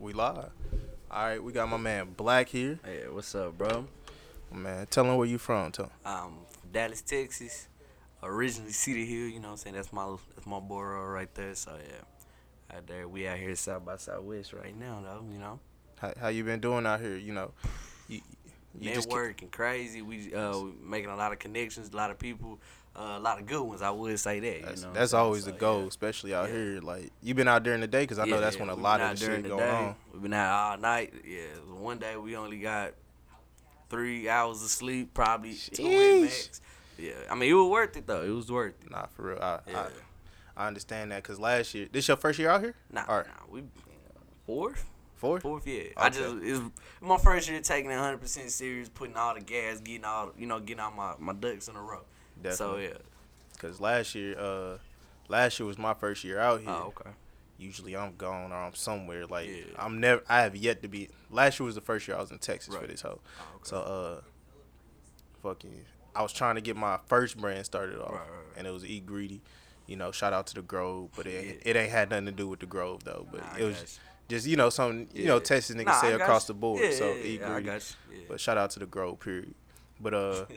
We live. All right, we got my man Black here. Hey, what's up, bro? Man, tell him where you from. Tell him. Dallas, Texas. Originally Cedar Hill, you know what I'm saying? That's my borough right there. So yeah, out there we out here South by Southwest right now, though. How you been doing out here? You you just Networking crazy. We making a lot of connections, a lot of people, a lot of good ones. I would say that. that's always So, the goal, yeah. especially out Yeah. here. Like you been out during the day, cause I know that's when a we lot been of out the during shit the going day. on. We've been out all night. Yeah, one day we only got 3 hours of sleep, probably 2 at max. Yeah, I mean it was worth it though. It was worth it. Nah, for real. Yeah. I understand that, cause last year, this your first year out here? Nah, Or we fourth. fourth? Fourth, yeah. Okay. It's my first year taking it 100% serious, putting all the gas, getting all my ducks in a row. Definitely. So yeah. Cause last year was my first year out here. Oh, okay. Usually I'm gone or I'm somewhere. Like Yeah. I have yet to be. Last year was the first year I was in Texas for Right. this hoe. Oh, okay. So fucking, I was trying to get my first brand started off, Right. and it was Eat Greedy. Shout out to the Grove, but Yeah. it ain't had nothing to do with the Grove though. But Nah, it I was got just something Yeah. Texas niggas Nah, say I got across you. the board. Yeah, So yeah, Eat yeah, I Greedy. got you. Yeah. But shout out to the Grove, period. But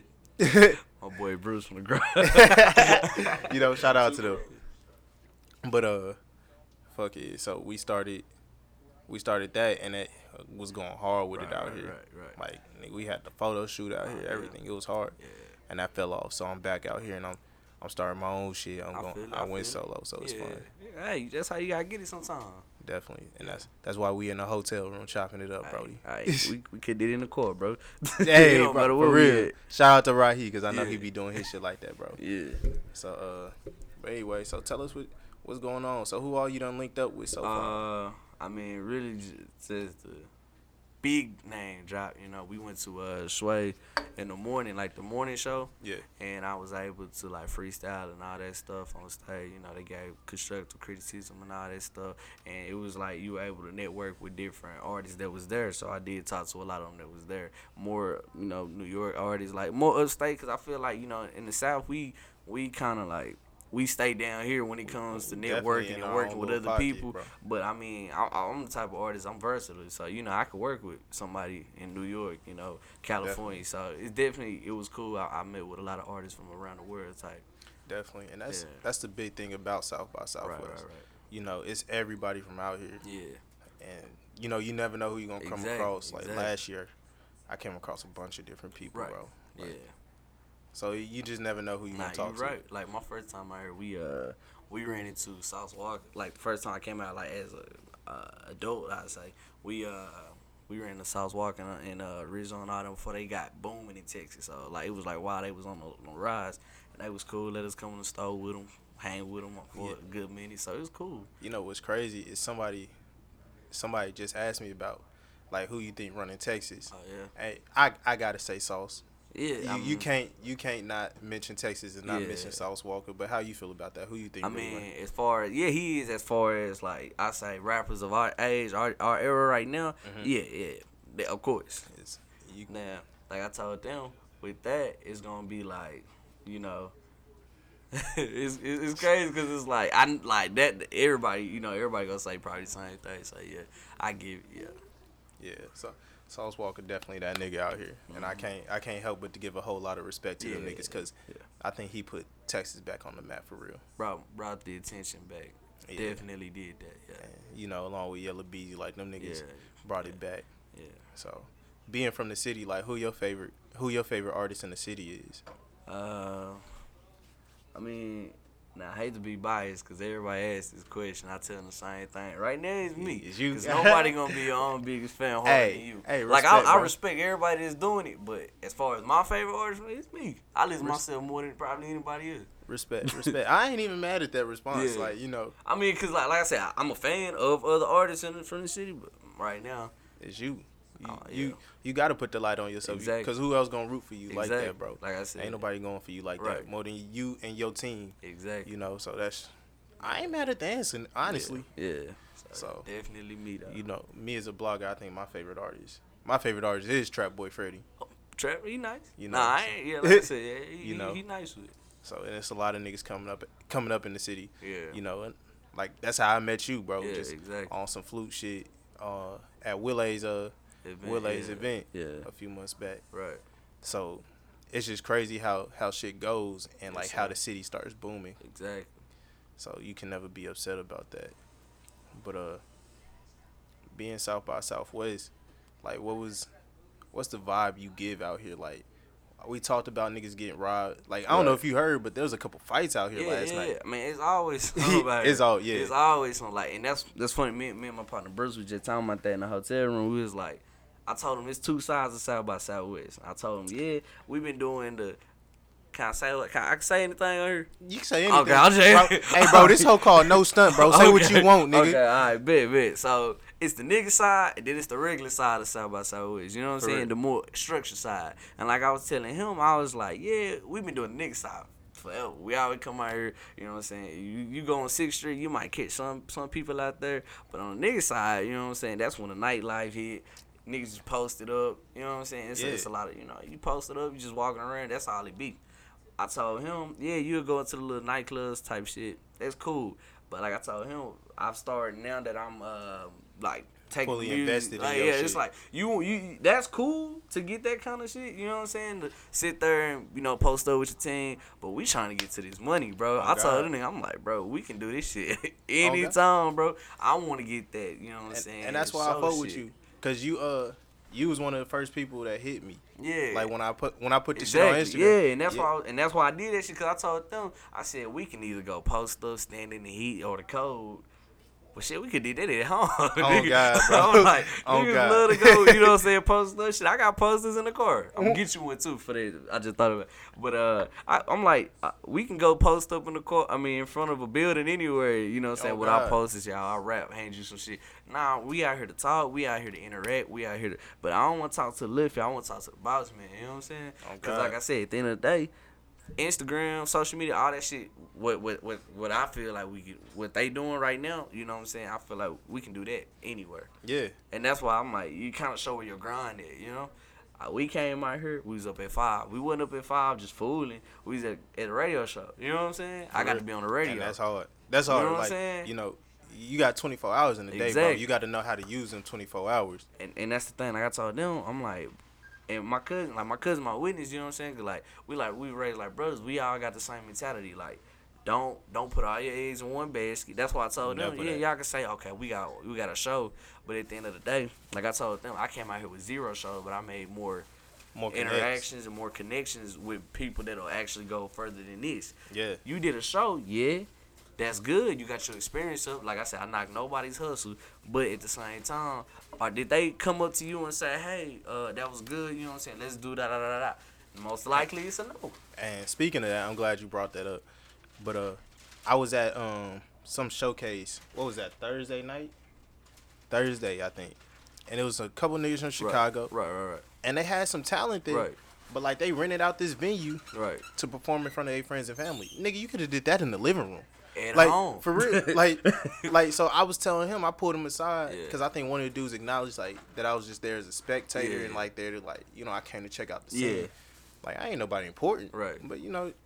My boy Bruce from the Grove. shout out to them. But fuck it. So we started that, and it was going hard with it out here. Right. Like nigga, we had the photo shoot out here, yeah. everything. It was hard, Yeah. and that fell off. So I'm back out here, and I'm starting my own shit. I went solo, so it's fun. Hey, that's how you gotta get it sometimes. Definitely, and that's why we in the hotel room chopping it up, Brody. We could do it in the court, bro. Hey, It don't matter bro, where for we real. at. Shout out to Rahi, because I know Yeah. he be doing his shit like that, bro. Yeah. So but anyway, so tell us what's going on. So who all you done linked up with so far? I mean, really just the big name drop. We went to Sway in the morning, like the morning show. Yeah. And I was able to like freestyle and all that stuff on stage. They gave constructive criticism and all that stuff. And it was like you were able to network with different artists that was there. So I did talk to a lot of them that was there. More, New York artists, like more upstate. Because I feel like, in the South, we kind of like, we stay down here when it comes to Definitely networking in and our working own with little other pocket, people. bro. But I mean, I'm the type of artist, I'm versatile. So, I could work with somebody in New York, California. Definitely. So it was cool. I met with a lot of artists from around the world type. Definitely, and Yeah. that's the big thing about South by Southwest. Right. It's everybody from out here, Yeah. and you never know who you're gonna come Exactly, across. Like exactly. last year, I came across a bunch of different people, Right. bro. Like, Yeah. So you just never know who you Nah, gonna talk you to. right. Like my first time out here, we ran into South Walk. Like the first time I came out, like as a adult, I'd say we ran into South Walk and Rizzo and all them before they got booming in Texas. So like it was like while they was on the rise, and they was cool. Let us come in the store with them, hang with them for a good minute. So it was cool. What's crazy is somebody just asked me about like who you think running Texas. Oh yeah. Hey, I gotta say Sauce. Yeah. You can't not mention Texas and not Yeah. mention Sauce Walker. But how you feel about that? Who you think? I really mean, winning? as far as he is as far as like I say rappers of our age, our era right now. Of course. It's, Now, like I told them, with that, it's gonna be like, it's crazy because it's like I like that. Everybody gonna say probably the same thing. So yeah, I give Yeah, so Sauce Walker definitely that nigga out here, and I can't help but to give a whole lot of respect to them Yeah, niggas because yeah. I think he put Texas back on the map for real. brought the attention back. Yeah. Definitely did that. Yeah. And, along with Yellow Beezy, like them niggas Yeah. brought it back. Yeah. So being from the city, like who your favorite artist in the city is? I mean, now I hate to be biased because everybody asks this question. I tell them the same thing. Right now, it's me. It's you. Because nobody gonna be your own biggest fan harder Hey, than you. hey, like respect, I bro. respect everybody that's doing it, but as far as my favorite artist, it's me. I listen to myself more than probably anybody else. Respect. I ain't even mad at that response. Yeah. Like I mean, cause like I said, I'm a fan of other artists from the city, but right now, it's you. yeah. You got to put the light on yourself. Exactly. Because who else gonna root for you like Exactly. that, bro? Like I said. Ain't nobody going for you like Right. that more than you and your team. Exactly. So that's. I ain't mad at the answer, honestly. Yeah. So definitely me though. Me as a blogger, I think my favorite artist is Trap Boy Freddy. Trap, he nice. You Nah, know. I ain't. Yeah, like I said, yeah, he nice with it. So and it's a lot of niggas coming up in the city. Yeah. And like that's how I met you, bro. Yeah, Just exactly. on some flute shit. at Willay's yeah, event yeah, a few months back. right. So it's just crazy how shit goes and like Yes, how sir. the city starts booming. Exactly. So you can never be upset about that. But being South by Southwest, like what's the vibe you give out here? Like we talked about niggas getting robbed. Like I don't know Right. if you heard, but there was a couple fights out here Yeah, last yeah. night. I mean, it's always something about It's it. all yeah. It's always something like, and that's funny. Me and my partner Bruce was just talking about that in the hotel room. We was like, I told him it's two sides of South by Southwest. I told him, yeah, we've been doing the. Can I say what? Can I say anything on here? You can say anything. Okay, I'll Bro, hey, bro, this whole called no stunt, bro. Say what you want, nigga. Okay, all right, bet. So it's the nigga side, and then it's the regular side of South by Southwest. You know what I'm saying? Correct. The more structured side. And like I was telling him, I was like, yeah, we've been doing the nigga side forever. We always come out here. You know what I'm saying? You go on 6th Street, you might catch some people out there, but on the nigga side, you know what I'm saying? That's when the nightlife hit. Niggas just posted up. You know what I'm saying? It's a lot of, you posted up, you just walking around. That's all it be. I told him, yeah, you'll go into the little nightclubs type shit. That's cool. But like I told him, I've started now that I'm like taking Fully music, invested in like, your yeah, shit. it's like you that's cool to get that kind of shit. You know what I'm saying? To sit there and post up with your team. But we trying to get to this money, bro. I told God. him, I'm like, bro, we can do this shit God. anytime, bro. I want to get that. You know what I'm saying? And that's why I Show fuck with shit. you, cause you was one of the first people that hit me. Yeah. Like when I put the Exactly. shit on Instagram. Yeah, and that's why I did that shit. Cause I told them, I said we can either go post up, stand in the heat or the cold. But shit, we could do that at home. Oh God, bro. I'm like, Oh niggas God. love to go. You know what I'm saying? Post up shit. I got posters in the car. I'm gonna get you one too for that. I just thought of it. But I'm like, we can go post up in the car. I mean, in front of a building anywhere. You know what I'm saying? Oh, Without God. posters, y'all. I rap, hand you some shit. Nah, we out here to talk. We out here to interact. We out here to. But I don't want to talk to the lift. I want to talk to the boss man. You know what I'm saying? Oh, Because God. like I said, at the end of the day, Instagram, social media, all that shit. What I feel like what they doing right now. You know what I'm saying? I feel like we can do that anywhere. Yeah. And that's why I'm like, you kind of show where your grind at, you know? We came out here, we was up at 5. We wasn't up at 5 just fooling. We was at a radio show. You know what I'm saying? I got to be on the radio. And that's hard. That's You know hard. what I'm like, saying? You got 24 hours in the day, bro. Exactly. You got to know how to use them 24 hours. And that's the thing. Like I told them, I'm like, and my cousin, my witness, you know what I'm saying? 'Cause like, we raised like brothers. We all got the same mentality. Like, don't put all your eggs in one basket. That's why I told them, Never yeah, that. y'all can say, okay, we got a show. But at the end of the day, like I told them, I came out here with 0 shows, but I made more Connects. interactions and more connections with people that'll actually go further than this. Yeah. You did a show, yeah. That's good. You got your experience up. Like I said, I knock nobody's hustle. But at the same time, or did they come up to you and say, hey, that was good, you know what I'm saying? Let's do da. Most likely it's a no. And speaking of that, I'm glad you brought that up. But I was at some showcase. What was that? Thursday night? Thursday, I think. And it was a couple niggas from Chicago. Right. And they had some talent there. Right. But like they rented out this venue Right. to perform in front of their friends and family. Nigga, you could have did that in the living room. At Like home. for real, like so. I was telling him, I pulled him aside Yeah. because I think one of the dudes acknowledged like that I was just there as a spectator Yeah. and like there to like I came to check out the scene. Yeah. Like I ain't nobody important, Right. But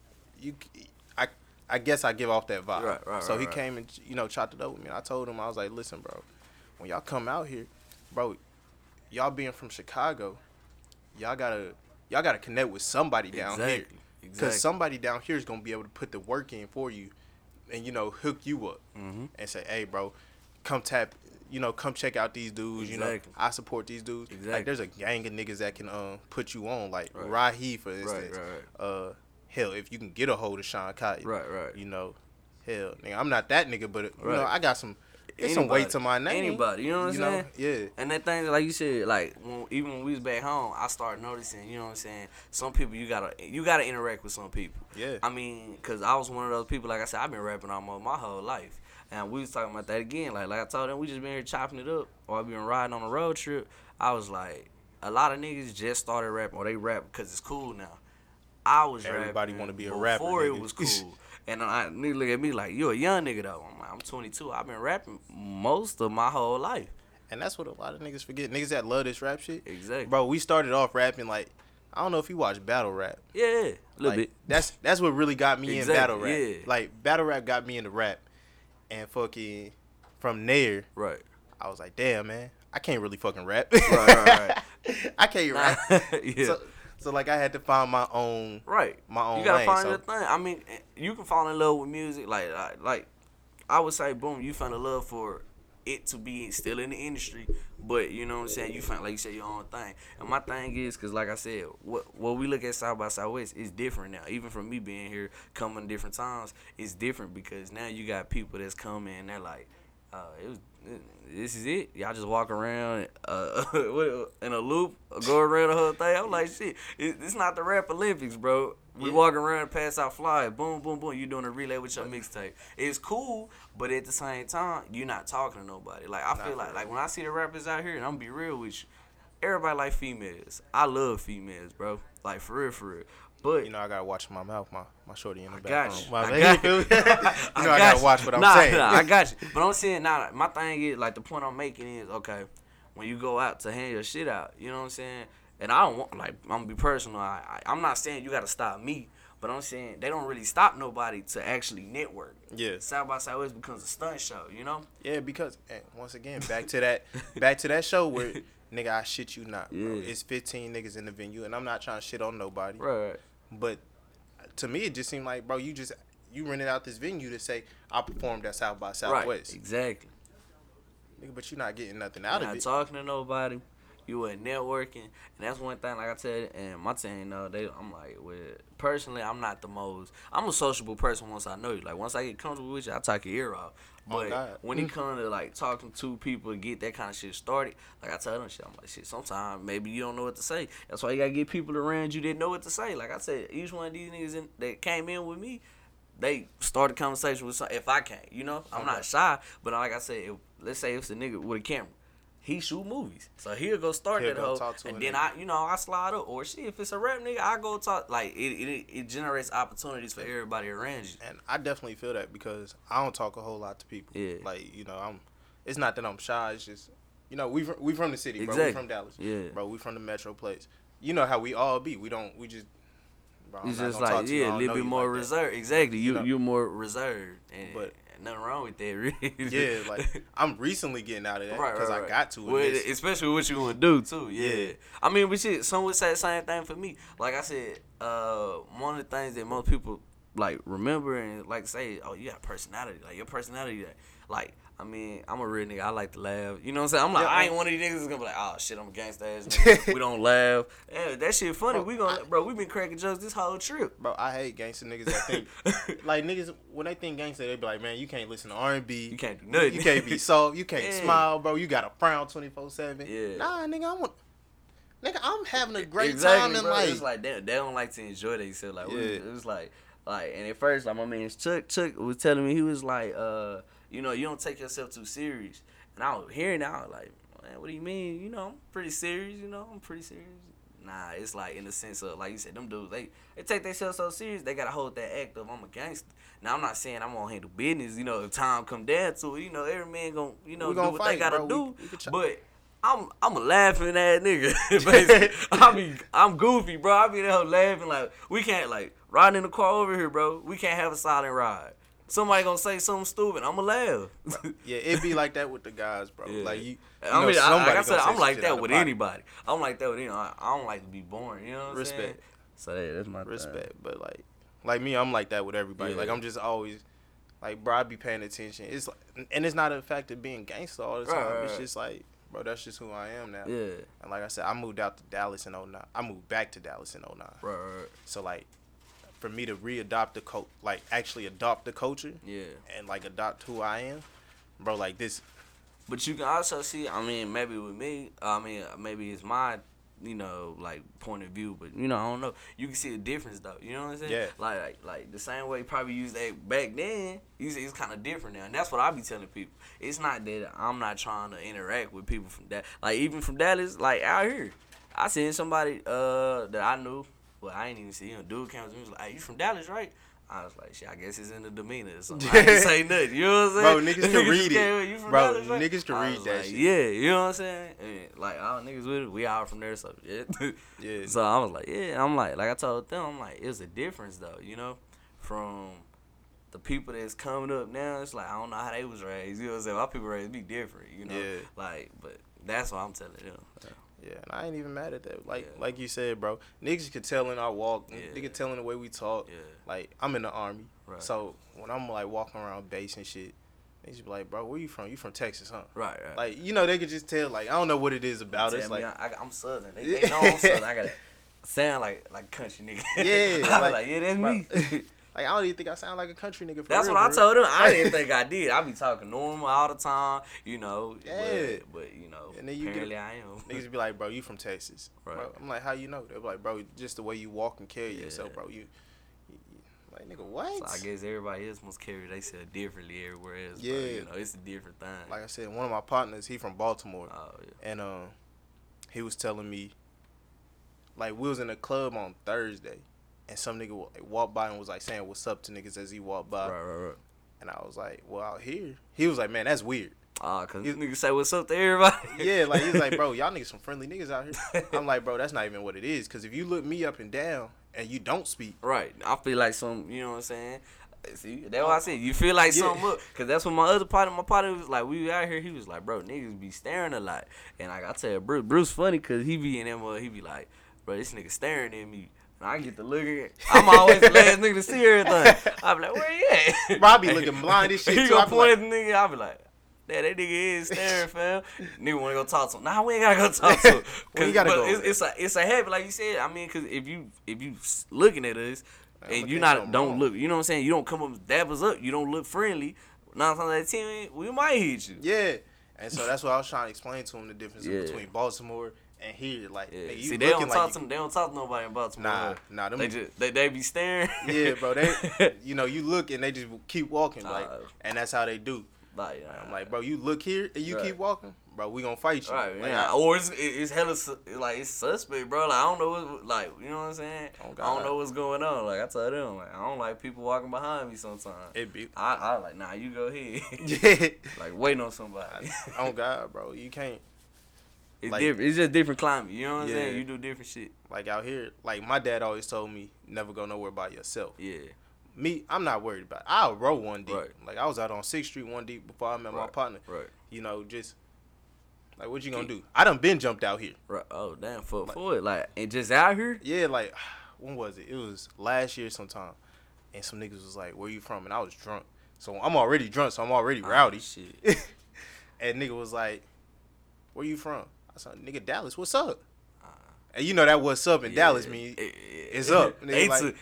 I guess I give off that vibe. Right, so he right. came and chopped it up with me. I told him I was like, listen, bro, when y'all come out here, bro, y'all being from Chicago, y'all gotta connect with somebody down here. Exactly. Because somebody down here is going to be able to put the work in for you and, hook you up Mm-hmm. and say, hey, bro, come come check out these dudes. Exactly. I support these dudes. Exactly. Like, there's a gang of niggas that can put you on. Like, Right. Rahi, for instance. Right. Hell, if you can get a hold of Sean Cotton. Right. Hell, nigga, I'm not that nigga, but, Right. I got some weight to my name. Anybody, you know what I'm saying? Yeah. And that thing, like you said, like even when we was back home, I started noticing, you know what I'm saying? Some people you gotta interact with some people. Yeah. I mean, cause I was one of those people. Like I said, I've been rapping almost my whole life, and we was talking about that again. Like I told them, we just been here chopping it up, or been riding on a road trip. I was like, a lot of niggas just started rapping, or they rap because it's cool now. I was Everybody rapping wanna be a before rapper, it nigga. was cool. And niggas look at me like, you a young nigga though. I'm like, I'm 22. I've been rapping most of my whole life. And that's what a lot of niggas forget. Niggas that love this rap shit. Exactly. Bro, we started off rapping like, I don't know if you watch battle rap. Yeah, a little Like, bit. That's what really got me Exactly, in battle rap. yeah. Like battle rap got me into rap, and fucking from there, Right. I was like, damn man, I can't really fucking rap. Right. I can't Nah, rap. yeah. So like I had to find my own Right. You gotta lane. find So your thing. I mean, you can fall in love with music. Like I would say, boom, you found a love for it to be still in the industry, but you know what I'm saying. You find, like you said, your own thing. And my thing is, cause like I said, what we look at South by Southwest is different now. Even from me being here, coming different times, it's different because now you got people that's coming and they're like, this is it. Y'all just walk around in a loop, go around the whole thing. I'm like, shit, it's not the rap Olympics, bro. We walking around and pass out flyers. Boom, boom, boom. You doing a relay with your mixtape. It's cool, but at the same time, you're not talking to nobody. Like, I feel like when I see the rappers out here, and I'm going to be real with you, everybody like females. I love females, bro. Like, for real, for real. But you know I gotta watch my mouth, my shorty in the got background. you. My I man, got you feel me? I gotta watch what I'm saying. Nah, I got you. But I'm saying, my thing is, like, the point I'm making is, okay, when you go out to hand your shit out, you know what I'm saying? And I don't want, like, I'm gonna be personal. I'm not saying you gotta stop me, but I'm saying they don't really stop nobody to actually network. Yeah. South by Southwest becomes a stunt show, you know? Yeah, because once again, back to that show where nigga, I shit you not, bro. Yeah. It's 15 niggas in the venue, and I'm not trying to shit on nobody. Right. But to me, it just seemed like, bro, you rented out this venue to say I performed at South by Southwest. Right, exactly. Nigga, but you're not getting nothing out of Not it. talking to nobody. You were networking, and that's one thing. Like I said, and my team, I'm like, personally, I'm not the most. I'm a sociable person once I know you. Like once I get comfortable with you, I talk your ear off. But when it comes to like talking to people to get that kind of shit started, like I tell them shit, I'm like, shit. Sometimes maybe you don't know what to say. That's why you gotta get people around you that know what to say. Like I said, each one of these niggas that came in with me, they started conversation with some. If I can't, you know, I'm not shy. But like I said, let's say it's a nigga with a camera. He shoot movies, so he'll go start that hoe, and then I slide up, or shit. If it's a rap nigga, I go talk. Like it generates opportunities for everybody around you. And I definitely feel that because I don't talk a whole lot to people. Yeah. Like it's not that I'm shy. It's just we from the city, bro. Exactly. We from Dallas, Yeah. bro. We from the metro place. You know how we all be. We just. Bro, It's just like a little bit more reserved. Exactly, you're more reserved, and nothing wrong with that, really. Yeah, like I'm recently getting out of that because I got to. Especially what you want to do too. Yeah. I mean, but shit, some would say the same thing for me. Like I said, one of the things that most people like remember and like say, oh, you got personality. Like your personality, like. I mean, I'm a real nigga. I like to laugh. You know what I'm saying? I'm like, I ain't one of these niggas that's gonna be like, oh shit, I'm a gangsta ass nigga. We don't laugh. Yeah, that shit funny. We been cracking jokes this whole trip. Bro, I hate gangsta niggas that think like niggas when they think gangsta, they be like, man, you can't listen to R&B. You can't do nothing. You can't be soft. You can't smile, bro. You gotta frown 24/7. Yeah. Nah, nigga, I'm having a great time in life. It's like they don't like to enjoy themselves. Like it was like, and at first, like my man Chuck was telling me, he was like, you know, you don't take yourself too serious. And I was hearing that, I was like, man, what do you mean? You know, I'm pretty serious, I'm pretty serious. Nah, it's like in the sense of, like you said, them dudes, they take themselves so serious, they got to hold that act of, I'm a gangster. Now, I'm not saying I'm going to handle business, if time come down to it, every man going to, do what they got to do. But I'm a laughing ass nigga, basically. I'm goofy, bro. I be there laughing, like, we can't, like, riding in the car over here, bro, we can't have a silent ride. Somebody gonna say something stupid, I'ma laugh. Yeah, it be like that with the guys, bro. Yeah. Like I mean, like I said, I'm like that with anybody. I'm like that with I don't like to be boring. You know what I'm saying? So that's my respect. thing. But like me, I'm like that with everybody. Yeah. Like I'm just always like, bro, I be paying attention. It's like, and it's not a fact of being gangster all the time. Right. It's just like, bro, that's just who I am now. Yeah. And like I said, I moved out to Dallas in 2009. I moved back to Dallas in 2009. Right. So like, for me to re-adopt actually adopt the culture, and like adopt who I am, bro, like this. But you can also see, I mean, maybe with me, maybe it's my, like point of view, but I don't know. You can see the difference though. You know what I'm saying? Yeah. Like the same way you probably used that back then, you see it's kind of different now, and that's what I be telling people. It's not that I'm not trying to interact with people from that, like even from Dallas, like out here. I seen somebody that I knew. Well, I ain't even see him. Dude came to me and was like, hey, you from Dallas, right? I was like, shit, I guess it's in the demeanor or something. I ain't say nothing. You know what I'm saying? Bro, niggas can read it. You from bro, Dallas, right? Niggas can read that shit. Yeah, you know what I'm saying? And like, all niggas with it, we all from there, so yeah. Yeah. So I was like, yeah. I'm like I told them, I'm like, it's a difference though, from the people that's coming up now. It's like, I don't know how they was raised. You know what I'm saying? My people raised be different, Yeah. Like, but That's what I'm telling them. Yeah, and I ain't even mad at that. Like Yeah. like you said, bro, niggas could tell in our walk, Yeah. they could tell in the way we talk. Yeah. Like, I'm in the Army, Right. so when I'm like walking around base and shit, they just be like, bro, where you from? You from Texas, huh? Right. Like, you know, they could just tell. Like, I don't know what it is about us. Tell Like, me, I'm Southern. They know I'm Southern. I gotta sound like country nigga. Yeah, I was like- like, yeah, that's bro, me. like, I don't even think I sound like a country nigga. For That's real, what I for real. told them. I didn't think I did. I be talking normal all the time, you know. Yeah. But you know, And then you get- apparently I am. Niggas be like, bro, you from Texas. Right. Bro, I'm like, how you know? They be like, bro, just the way you walk and carry Yeah. yourself, bro. You like, nigga, what? So I guess everybody else must carry themselves differently everywhere else. Yeah. Bro. You know, it's a different thing. Like I said, one of my partners, he from Baltimore, Oh yeah. and he was telling me, like, we was in a club on Thursday, and some nigga walked by and was like saying what's up to niggas as he walked by, Right. and I was like, well, out here, he was like, man, that's weird. Cause niggas say what's up to everybody. Yeah, like, he's like, bro, y'all niggas some friendly niggas out here. I'm like, bro, that's not even what it is, because if you look me up and down and you don't speak, Right. I feel like some, you know what I'm saying? See, that's what I said. You feel like Yeah. something up. Because that's what my partner was like, we out here, he was like, bro, niggas be staring a lot. And like I tell Bruce funny because he be in that he be like, bro, this nigga staring at me. And I get to look at I'm always the last nigga to see everything. I be like, where you at? bro, I be looking blind as shit, He too. I gonna be point like, at the nigga, I be like, that nigga is staring, fam. Nigga wanna go talk to him. Nah, we ain't gotta go talk to him. Well, you gotta but go. it's a habit, like you said. I mean, cause if you looking at us I'ma and you think not something don't wrong. look, you know what I'm saying? You don't come up dab us up. You don't look friendly. 9 times out of 10, we might hit you. yeah. And so that's what I was trying to explain to him, the difference Yeah. between Baltimore and here. Like, Yeah. nigga, you See, they don't looking talk like to them. They don't talk to nobody in Baltimore. Nah, them, They just they be staring. yeah, bro. They, you know, you look and they just keep walking, like, Nah. and that's how they do. Like, I'm like, bro, you look here and you Right. keep walking, bro. We gonna fight you. right, Like, yeah. Or it's hella like it's suspect, bro. Like I don't know what, like you know what I'm saying. Oh, I God. don't know what's going on. Like I tell them, like I don't like people walking behind me sometimes. it be, I like nah, you go ahead. yeah. Like waiting on somebody. Oh God, bro, you can't. It's Like- different. It's just different climate. You know what I'm Yeah. saying? You do different shit. Like out here, like my dad always told me, never go nowhere by yourself. Yeah. Me, I'm not worried about it. I'll roll one deep. Right. Like I was out on 6th Street one deep before I met my Right. partner. Right. You know, just like what you gonna do? I done been jumped out here. Right. Oh damn. For it. Like and just out here. Yeah, like when was it? It was last year sometime, and some niggas was like, "Where you from?" And I was drunk, so I'm already drunk, so I'm already rowdy. Oh, shit. And nigga was like, "Where you from?" I said, "Nigga, Dallas. What's up?" And you know that what's up in Dallas mean it's up. Nigga, like,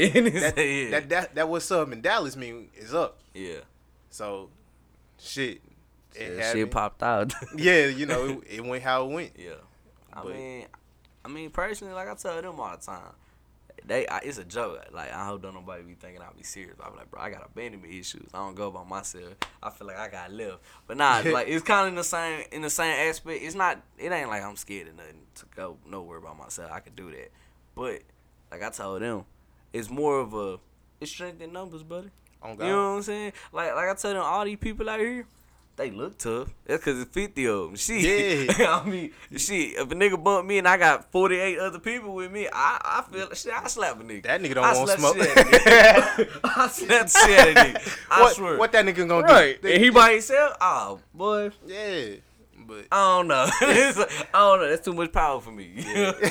yeah. that what's up in Dallas mean is up. Yeah. So, shit, it Shit happened. popped out. Yeah, you know, it went how it went. Yeah. But- I mean, personally, like I tell them all the time, it's a joke. Like I hope don't nobody be thinking I'll be serious. I be like, bro, I got abandonment issues. I don't go by myself. I feel like I got left. But nah, like it's kind of in the same aspect. It ain't like I'm scared of nothing to go nowhere by myself. I could do that. But like I told them, it's more of it's strength in numbers, buddy. On God. You know what I'm saying? Like I tell them, all these people out here, they look tough. That's because it's 50 of them. Shit. Yeah. I mean, shit, if a nigga bump me and I got 48 other people with me, I feel like shit, I slap a nigga. That nigga don't I want slap smoke. shit out of nigga. I slap the shit out of nigga. I swear. What that nigga gonna Right. do? And he by himself? Oh, boy. Yeah, but I don't know. I don't know. That's too much power for me.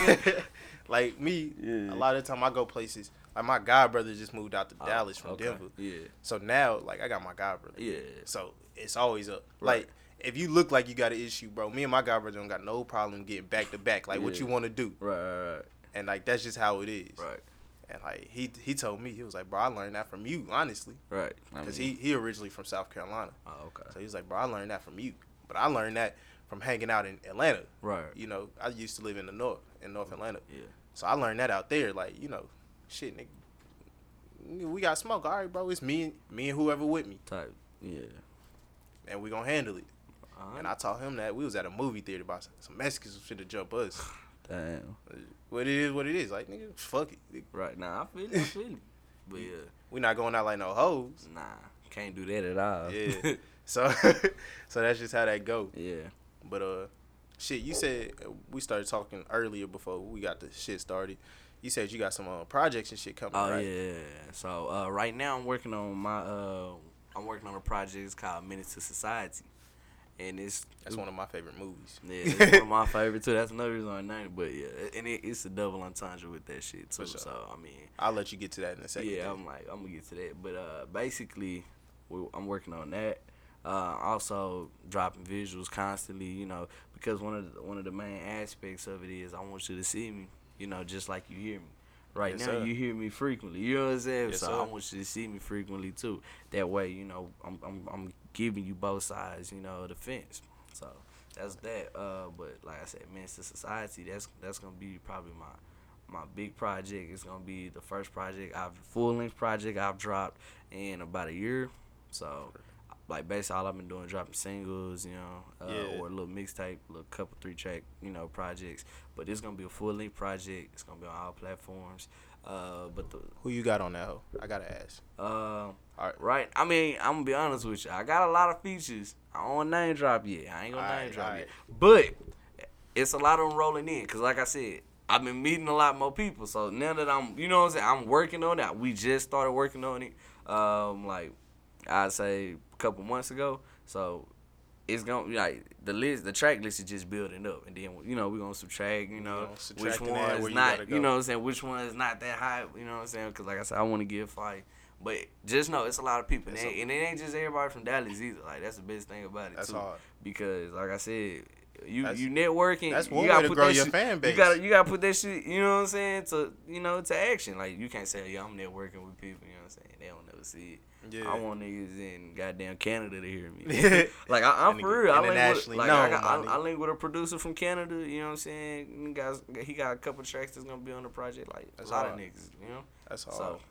like me, Yeah. a lot of the time I go places. Like my god brother just moved out to Dallas from Okay. Denver. Yeah. So now, like I got my god brother. Yeah. So it's always up. Right. Like if you look like you got an issue, bro, me and my god brother don't got no problem getting back to back. Like what Yeah. you want to do, Right. and like that's just how it is. Right. And like he told me, he was like, bro, I learned that from you, honestly, Right. because he originally from South Carolina. Oh, okay. So he was like, bro, I learned that from you, but I learned that from hanging out in Atlanta. Right. You know, I used to live in North Atlanta. Yeah. So I learned that out there. Like, you know, shit, nigga, we got smoke. All right, bro, it's me and whoever with me, Type. Yeah. and we gonna handle it. Alright. And I taught him that. We was at a movie theater about some Mexicans who finna jump us. Damn. What it is. Like, nigga, fuck it. Right. Nah, I feel it. But yeah. We not going out like no hoes. Nah, can't do that at all. Yeah. So so that's just how that go. Yeah. But shit, you said we started talking earlier before we got the shit started. You said you got some projects and shit coming, Oh right? yeah. So right now I'm working on a project. It's called Minutes to Society, and That's one of my favorite movies. yeah, it's one of my favorite too. That's another reason I named it. But yeah, and it's a double entendre with that shit too. For sure. So I mean, I'll let you get to that in a second. yeah, then. I'm gonna get to that. But basically, I'm working on that. Also dropping visuals constantly, because one of the main aspects of it is I want you to see me, just like you hear me. Right Yes, now, sir. you hear me frequently. You know what I'm saying? Yes, So sir. I want you to see me frequently too. That way, I'm giving you both sides, of the fence. So that's that. But like I said, Menace to Society. That's gonna be probably my big project. It's gonna be the first full length project I've dropped in about a year. So like basically all I've been doing dropping singles, Yeah. or a little mixtape, little couple 3-track, projects. But it's gonna be a full length project. It's gonna be on all platforms. But the Who you got on that hoe? I gotta ask. uh, Alright. right. I mean, I'm gonna be honest with you. I got a lot of features. I don't name drop yet. I ain't gonna name drop Alright. yet. But it's a lot of them rolling in. Cause like I said, I've been meeting a lot more people. So now that I'm, what I'm saying, I'm working on that. We just started working on it. Like I'd say a couple months ago. So it's gonna like the track list is just building up, and then we're gonna subtract, subtract which and add one is where you not, gotta what go. I'm saying, which one is not that high, what I'm saying, because like I said, I want to give fight, but just know it's a lot of people, and it ain't just everybody from Dallas either. Like that's the best thing about it That's too, hard. because like I said, you That's- networking. that's you one gotta way to put grow that your shit- fan base. You gotta put that shit, you know what I'm saying, to action. Like you can't say, yeah, I'm networking with people, you know what I'm saying. They don't never see it. Yeah. I want niggas in goddamn Canada to hear me. Like I'm And for real. I link with, internationally like known, I my link with a producer from Canada. You know what I'm saying? He got a couple tracks that's gonna be on the project. Like That's a lot hard. of niggas. That's hard. So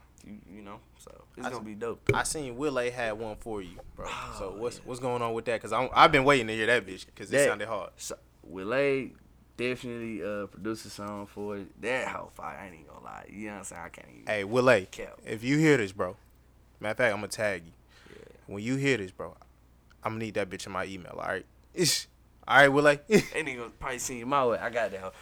so it's I- gonna be dope. I seen Will A had one for you, bro. So Oh, what's going on with that? Cause I've been waiting to hear that bitch because it That- sounded hard. So Willay definitely produced a song for it. That how fire. I ain't even gonna lie. You know what I'm saying? I can't even. Hey, Will A, Cap. if you hear this, bro, matter of fact, I'm gonna tag you. Yeah. When you hear this, bro, I'm gonna need that bitch in my email. All right. All right, Will A. Ain't even gonna probably see you my way. I got that hoe.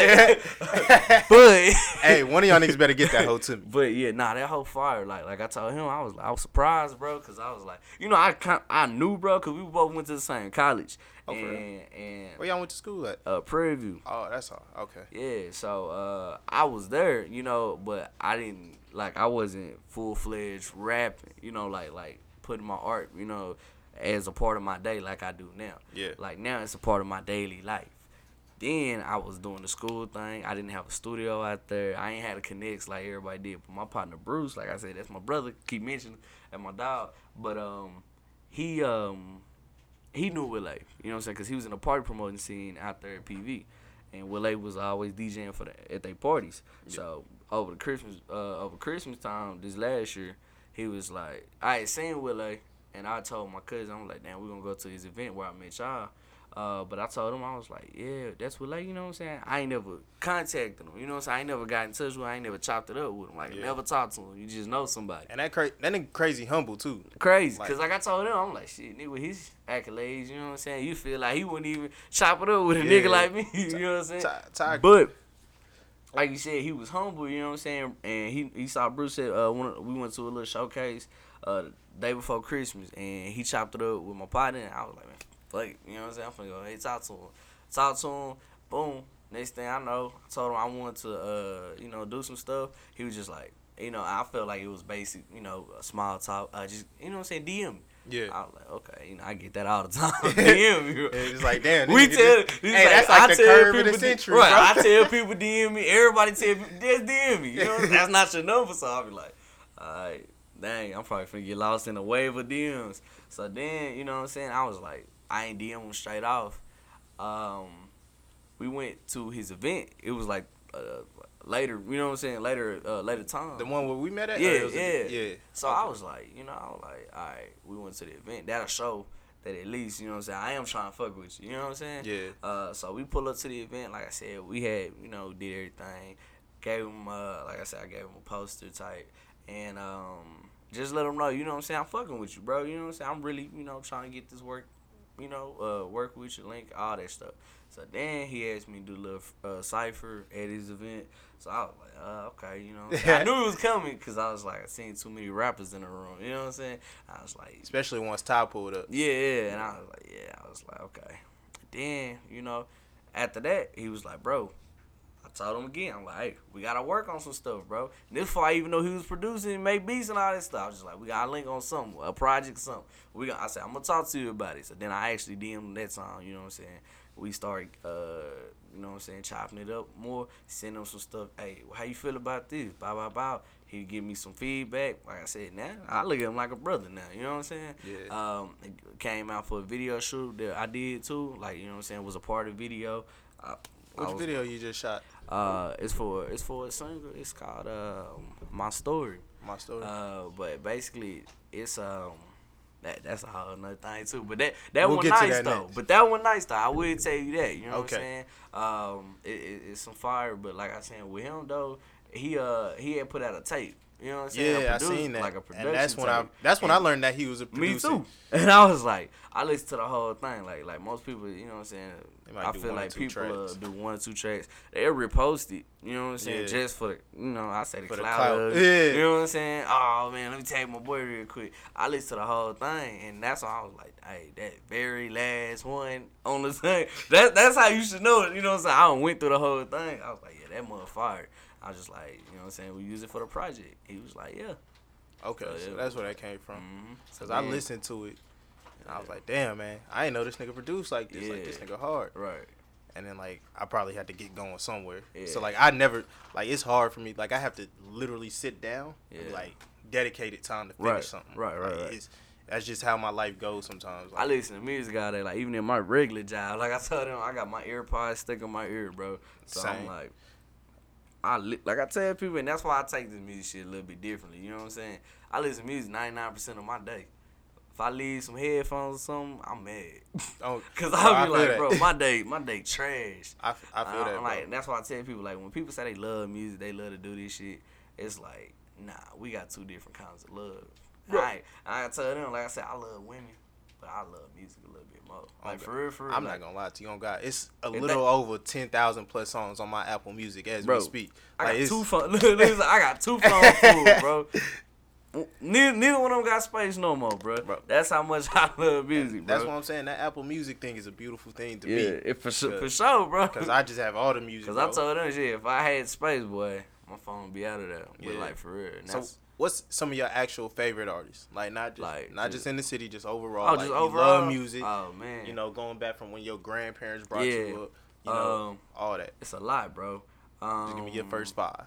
But Hey, one of y'all niggas better get that hoe to me. But yeah, that whole fire, like I told him, I was surprised, bro, cause I was like, I knew, bro, cause we both went to the same college, Oh, for real? and Where y'all went to school at? Prairie View. Oh, that's all. Okay. Yeah, so I was there, but I wasn't full fledged rapping, like putting my art, as a part of my day like I do now. Yeah. Like now it's a part of my daily life. Then I was doing the school thing. I didn't have a studio out there. I ain't had a connects like everybody did. But my partner Bruce, like I said, that's my brother. Keep mentioning and my dog. But he knew Will A. You know what I'm saying? Cause he was in the party promoting scene out there at PV, and Will A was always DJing at their parties. Yeah. So over Christmas time this last year, he was like, I had seen Will A. And I told my cousin, I'm like, damn, we're going to go to his event where I met y'all. But I told him, I was like, yeah, that's what, you know what I'm saying? I ain't never contacted him, you know what I'm saying? I ain't never got in touch with him. I ain't never chopped it up with him. Like, never talked to him. You just know somebody. And that nigga crazy humble, too. Crazy. Because I told him, I'm like, shit, nigga, with his accolades, you know what I'm saying? You feel like he wouldn't even chop it up with a nigga like me, you know what I'm saying? But like you said, he was humble, you know what I'm saying? And he saw Bruce at, we went to a little showcase day before Christmas, and he chopped it up with my partner, and I was like, man, fuck it, you know what I'm saying? I'm finna go, hey, talk to him, boom. Next thing I know, I told him I wanted to, do some stuff. He was just like, I felt like it was basic, a small talk, just, you know what I'm saying, DM me. Yeah. I was like, okay, I get that all the time. DM me. It's like, damn. We tell, hey, that's like the curve of the century, right, bro. I tell people DM me. Everybody tell people, just DM me. You know, that's not your number, so I'll be like, all right. Dang, I'm probably finna get lost in a wave of DMs. So then, you know what I'm saying? I was like, I ain't DM him straight off. We went to his event. It was like later, you know what I'm saying? Later time. The one where we met at? Yeah. Yeah. So I was like, all right, we went to the event. That'll show that at least, you know what I'm saying, I am trying to fuck with you. You know what I'm saying? Yeah. So we pull up to the event. Like I said, we had, did everything. Gave him, like I said, I gave him a poster type. And just let them know, you know what I'm saying, I'm fucking with you, bro. You know what I'm saying? I'm really, trying to get this work, work with you, link, all that stuff. So then he asked me to do a little cipher at his event. So I was like, okay, you know. I knew it was coming because I was like, I seen too many rappers in the room. You know what I'm saying? I was like, Especially once Ty pulled up. yeah. And I was like, okay. Then, you know, after that, he was like, bro, I told him again. I'm like, hey, we got to work on some stuff, bro. And this before I even know he was producing and make beats and all that stuff. I was just like, we got to link on something, a project, something. I said, I'm going to talk to you about it. So then I actually DM'd him that song, you know what I'm saying? We started, you know what I'm saying, chopping it up more, sending him some stuff. Hey, how you feel about this? Bow. He'd give me some feedback. Like I said, now I look at him like a brother now. You know what I'm saying? Yeah. It came out for a video shoot that I did too. Like, you know what I'm saying? It was a part of the video. Which video you just shot? It's for a single. It's called My Story. My Story. But basically it's that's a whole nother thing too. But that We'll one get to nice that though. next. But that one nice though. I will tell you that. You know Okay. what I'm saying? It's some fire. But like I said, with him though, he had put out a tape. You know what I'm saying? Yeah, I seen that. Like a production and that's when tape. I learned that he was a Me producer. too. And I was like, I listened to the whole thing. Like most people, you know what I'm saying? They might I do feel one or like two people tracks. do 1 or 2 tracks. They'll repost it. You know what I'm saying? Yeah. Just for the, you know, I say the For the clout. clout. Of Yeah. it. You know what I'm saying? Oh man, let me tag my boy real quick. I listened to the whole thing, and that's why I was like, hey, that very last one on the thing. That's how you should know it. You know what I'm saying? I went through the whole thing. I was like, yeah, that mother fire. I was just like, you know what I'm saying? We use it for the project. He was like, yeah. Okay, So, so yeah. that's where that came from. Mm-hmm. Because I listened to it, and I was like, damn, man, I ain't know this nigga produced like this. Like, this nigga hard. Right. And then, like, I probably had to get going somewhere. Yeah. So, like, I never, like, it's hard for me. Like, I have to literally sit down and, Yeah. like, dedicated time to finish something. Right. That's just how my life goes sometimes. Like, I listen to music all day, like even in my regular job. Like I told them, I got my AirPods stuck in my ear, bro. So Same. I'm like, like I tell people, and that's why I take this music shit a little bit differently. You know what I'm saying? I listen to music 99% of my day. If I leave some headphones or something, I'm mad. oh, Cause I I'll be feel like, that. bro, my day trash. I feel that, bro. Like that's why I tell people, like when people say they love music, they love to do this shit. It's like, nah, we got 2 different kinds of love. Right. I tell them, like I said, I love women, but I love music a little bit more. Like for real. I'm like, not gonna lie to you, on God. It's a If little over 10,000 plus songs on my Apple Music as Bro, we speak. I Like, got it's, 2 phone. Listen, I got 2 phones full, bro. Neither one of them got space no more, bro. That's how much I love music, bro. that's what I'm saying. That Apple Music thing is a beautiful thing to yeah, me. it for sure, bro. Because I just have all the music. Cause bro. I told them, shit, if I had space, boy, my phone would be out of there. But Yeah. like for real. And So, that's, what's some of your actual favorite artists? Like not just in the city, just overall. oh, like, just you overall. love music. Oh man. You know, going back from when your grandparents brought Yeah. you up. You know, all that. It's a lot, bro. Just give me your first 5.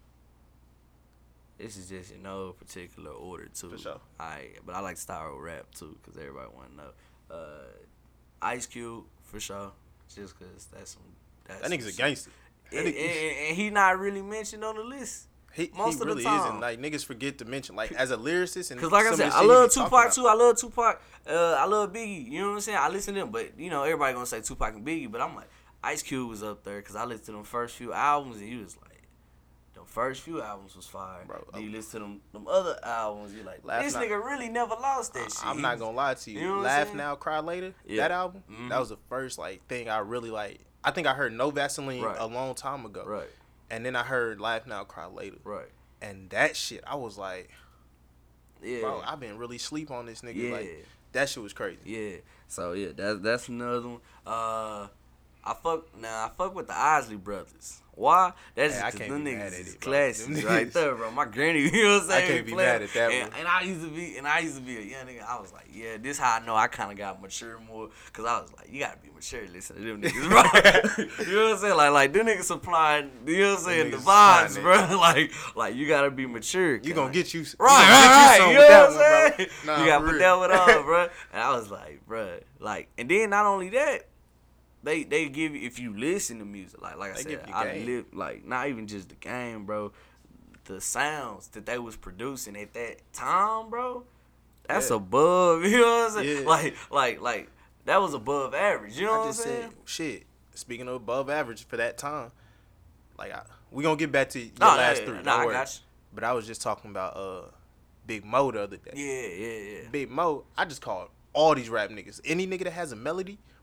This is just in no particular order too. For sure. But I like style rap too, cause everybody want to know. Ice Cube for sure, just cause that's That nigga's a gangster. And he not really mentioned on the list. He most of the really time. isn't. Like, niggas forget to mention, like, as a lyricist. And Cause like I some said, of the I shit he love be talking Tupac about. too. I love Tupac. I love Biggie. You know what I'm saying? I listen to them, but you know everybody gonna say Tupac and Biggie. But I'm like, Ice Cube was up there because I listened to them first few albums and he was like, them first few albums was fire. Bro, then you listen to them other albums, you're like, Laugh this Now- nigga really never lost that shit. I'm not gonna lie to you. You know what I'm Laugh saying? Now, Cry Later. Yeah. That album. Mhm. That was the first like thing I really like. I think I heard No Vaseline Right. a long time ago. Right, And then I heard Laugh Now, Cry Later. right. And that shit, I was like, Yeah. bro, I've been really sleep on this nigga. Yeah. Like, that shit was crazy. Yeah. So yeah, that's another one. I fuck with the Isley brothers. Why? That's Hey, I just 'cause can't them be mad niggas at is it, bro. classics Them right niggas- there, bro. My granny, you know what I'm saying? I can't be playing- mad at that and, one. and I used to be a young nigga. I was like, yeah, this how I know I kind of got mature more, cause I was like, you gotta be mature, listen to them niggas, bro. You know what I'm saying? Like them niggas supplying, you know what I'm saying, the niggas vibes, supplying bro. like you gotta be mature. You gonna get you. Right. You You know know what I'm saying? Nah, You gotta for put real. that one on, bro. And I was like, bro, like, and then not only that, they give you, if you listen to music, like I They said, give you I game. live like not even just the game, bro. The sounds that they was producing at that time, bro, that's Yeah. above. You know what I'm saying? Yeah. Like that was above average. You know I what I'm just saying? said, shit. Speaking of above average for that time, like we gonna get back to your No, last 3. no, Don't I worry. got But I was just talking about Big Mo the other day. you. Yeah. Big Mo, I just called all these rap niggas. Any nigga that has a melody,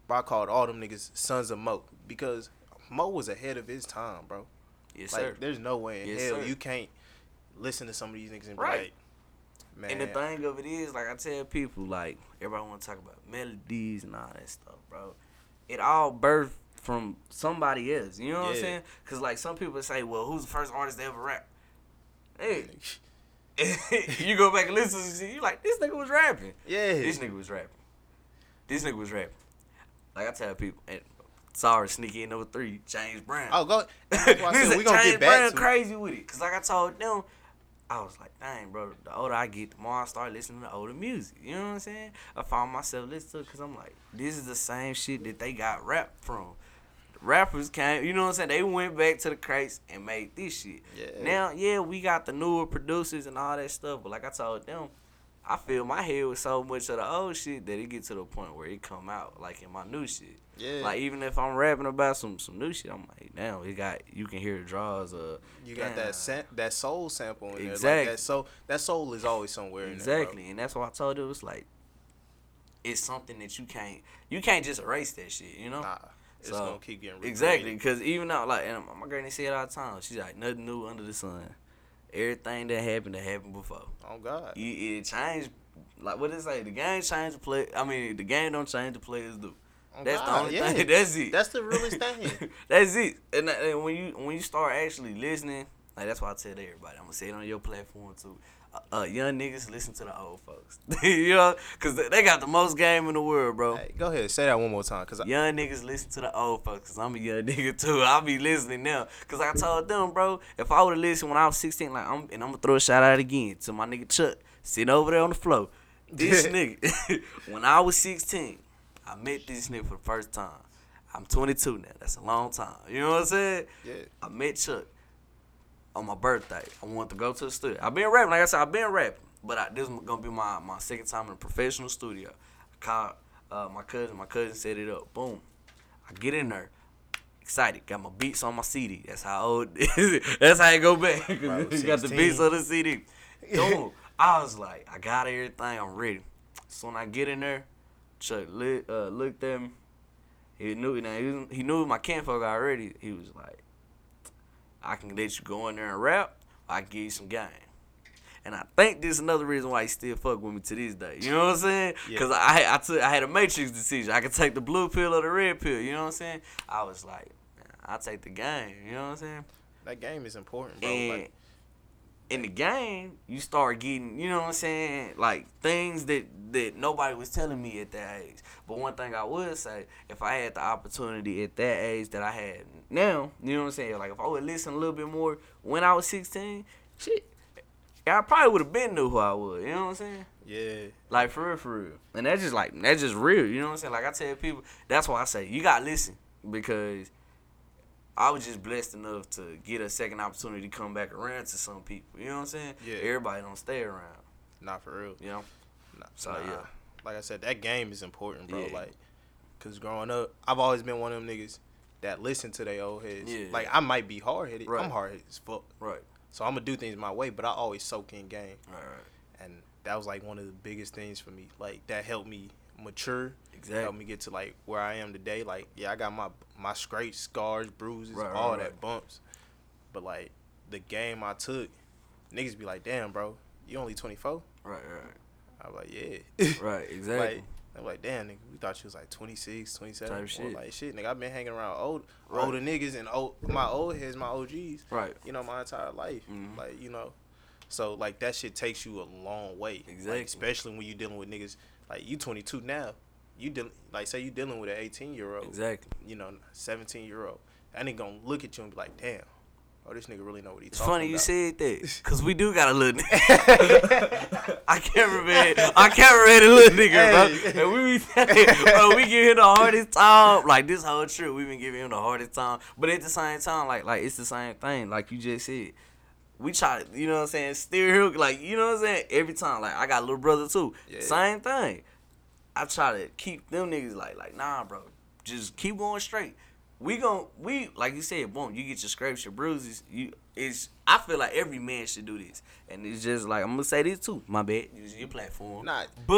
Bro, I called all them niggas sons of Mo because Mo was ahead of his time, bro. Yes, Like, sir. there's no way in Yes, hell sir. you can't listen to some of these niggas and be Right. like, man. And the thing of it is, like I tell people, like everybody want to talk about melodies and all that stuff, bro. It all birthed from somebody else. You know what I'm Yeah. saying? Cause like some people say, well, who's the first artist to ever rap? Hey, you go back and listen to shit, you like, this nigga was rapping. Yeah. This nigga was rapping. This nigga was rapping. Like I tell people, and sorry, sneaky in number 3, James Brown. Oh, go. That's why I said we gonna James get back Brown to crazy with it. Cause like I told them, I was like, dang, bro, the older I get, the more I start listening to older music. You know what I'm saying? I found myself listening to it because I'm like, this is the same shit that they got rap from. The rappers came, you know what I'm saying? They went back to the crates and made this shit. Yeah. Now, yeah, we got the newer producers and all that stuff, but like I told them, I feel my head with so much of the old shit that it get to the point where it come out like in my new shit. Yeah. Like even if I'm rapping about some new shit, I'm like, damn, you can hear the draws of. You got that soul sample in there. Exactly. Like that soul is always somewhere in Exactly, there. and that's why I told you it was like, it's something that you can't just erase that shit, you know. Bro. Nah. It's So, gonna keep getting exactly, because even now, like, and my granny say it all the time. She's like, nothing new under the sun. Everything that happened before. Oh God. It changed. Like what they say, the game changed the play. I mean, the game don't change, the players do. Oh, That's God, the only yeah. thing. That's it. That's the realest thing. That's it. And when you start actually listening, like that's why I tell everybody, I'm gonna say it on your platform too. Young niggas listen to the old folks, you know, cause they got the most game in the world, bro. Hey, go ahead, say that one more time, cause Young niggas listen to the old folks, cause I'm a young nigga too. I'll be listening now, cause I told them, bro, if I would've listened when I was 16, like I'm gonna throw a shout out again to my nigga Chuck, sitting over there on the floor. This nigga, when I was 16, I met this nigga for the first time. I'm 22 now. That's a long time. You know what I'm saying? Yeah. I met Chuck on my birthday. I wanted to go to the studio. I've been rapping. Like I said, I've been rapping. But this is going to be my second time in a professional studio. I called my cousin. My cousin set it up. Boom. I get in there. Excited. Got my beats on my CD. That's how old that's how it go back. Cause you got the 16. beats on the CD. Boom. I was like, I got everything. I'm ready. So when I get in there, Chuck looked at me. He knew my kinfolk already. He was like, I can let you go in there and rap, or I can give you some game. And I think this is another reason why he still fuck with me to this day. You know what I'm saying? Because I had a matrix decision. I could take the blue pill or the red pill. You know what I'm saying? I was like, man, I'll take the game. You know what I'm saying? That game is important, bro. And Like, in the game, you start getting, you know what I'm saying, like things that nobody was telling me at that age. But one thing I would say, if I had the opportunity at that age that I had now, you know what I'm saying, like if I would listen a little bit more when I was 16, shit, I probably would have been knew who I was. You know what I'm saying? yeah. Like for real. And that's just real. You know what I'm saying? Like I tell people, that's why I say you gotta listen, because I was just blessed enough to get a second opportunity to come back around to some people. You know what I'm saying? Yeah. Everybody don't stay around. Not for real. You know? So, Nah. yeah. Like I said, that game is important, bro. Yeah. Like, cause growing up, I've always been one of them niggas that listen to their old heads. Yeah. Like, I might be hard headed. Right. I'm hard headed as fuck. Right. So I'm gonna do things my way, but I always soak in game. Right. And that was like one of the biggest things for me. Like, that helped me mature. Exactly. Helped me get to like where I am today. Like, yeah, I got my scrapes, scars, bruises, Right, all right, that right. bumps. But like the game I took, niggas be like, damn, bro, you only 24? Right. I was like, yeah. Right. Exactly. Like, I'm like, damn, nigga, we thought you was like 26, 27. Type Or shit. like, shit, nigga, I've been hanging around Right. older niggas and my old heads, my OGs, Right. you know, my entire life. Mhm. Like, you know, so, like, that shit takes you a long way. Exactly. Like, especially when you dealing with niggas, like, you 22 now. You say you dealing with an 18-year-old. Exactly. You know, 17-year-old. That nigga gonna look at you and be like, damn. Oh, this nigga really know what he It's talking funny you about. said that, cause we do got a little nigga. I can't remember the little nigga, Hey. bro. And we give him the hardest time. Like this whole trip, we been giving him the hardest time. But at the same time, like it's the same thing. Like you just said, we try to, you know what I'm saying, steer him. Like you know what I'm saying. Every time, like I got a little brother too. Yeah. Same thing. I try to keep them niggas like nah, bro. Just keep going straight. We like you said, boom, you get your scrapes, your bruises. I feel like every man should do this. And it's just like, I'm going to say this too. My bad. Use your platform. Nah. But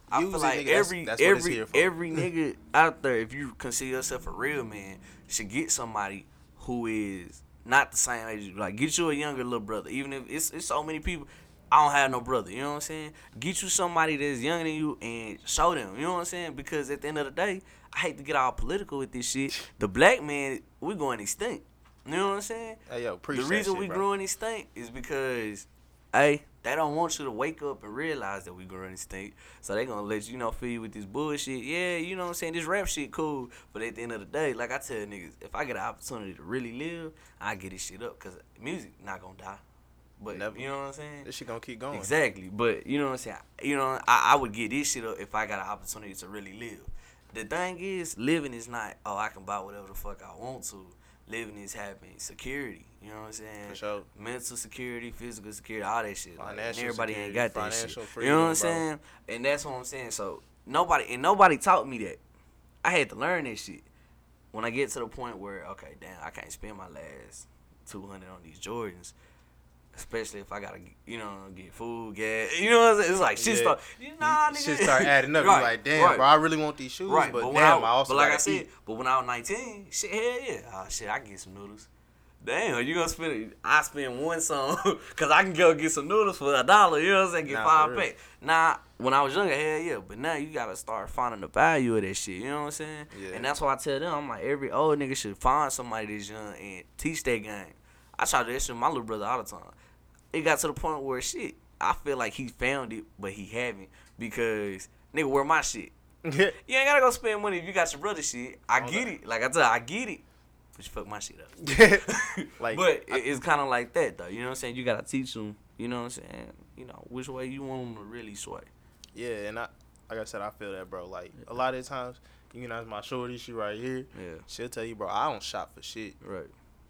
I Use feel it, like nigga. That's what it's here for. every nigga out there, if you consider yourself a real man, should get somebody who is not the same age as you. Like, get you a younger little brother. Even if it's so many people, I don't have no brother. You know what I'm saying? Get you somebody that's younger than you and show them. You know what I'm saying? Because at the end of the day, I hate to get all political with this shit. The black man, we going extinct. You know what I'm saying? Hey, yo, The reason we growing extinct is because, hey, they don't want you to wake up and realize that we growing extinct. So they gonna let you, fill you with this bullshit. Yeah, you know what I'm saying? This rap shit cool. But at the end of the day, like I tell niggas, if I get an opportunity to really live, I get this shit up. Because music not gonna die. But Never. you know what I'm saying? This shit gonna keep going. Exactly. But you know what I'm saying? I would get this shit up if I got an opportunity to really live. The thing is, living is not, I can buy whatever the fuck I want to. Living is having security. You know what I'm saying? For sure. Mental security, physical security, all that shit. Financial and everybody security, ain't got that financial shit. freedom, You know what I'm bro. saying? And that's what I'm saying. So nobody taught me that. I had to learn that shit. When I get to the point where, okay, damn, I can't spend my last 200 on these Jordans. Especially if I gotta, get food, gas. You know what I'm saying? It's like shit Yeah. start. Nigga. Shit start adding up. Right, You like, damn, right. bro, I really want these shoes, Right, but when damn, I also but like I gotta said, eat. but when I was 19, shit, hell yeah. Oh shit, I can get some noodles. Damn, you gonna spend it? I spend one song because I can go get some noodles for $1. You know what I'm saying? Get Nah, for 5 packs. Nah, when I was younger, hell yeah. But now you gotta start finding the value of that shit. You know what I'm saying? Yeah. And that's why I tell them, I'm like, every old nigga should find somebody that's young and teach that game. I try to do that shit with my little brother all the time. It got to the point where shit, I feel like he found it, but he haven't because nigga, where my shit? You ain't gotta go spend money if you got your brother shit. I get it. Like I tell you, I get it. But you fuck my shit up. Like, but it's kind of like that, though. You know what I'm saying? You got to teach them, you know what I'm saying? Which way you want them to really sway. yeah, and like I said, I feel that, bro. Like, a lot of the times, that's my shorty, she right here. Yeah. She'll tell you, bro, I don't shop for shit. Right.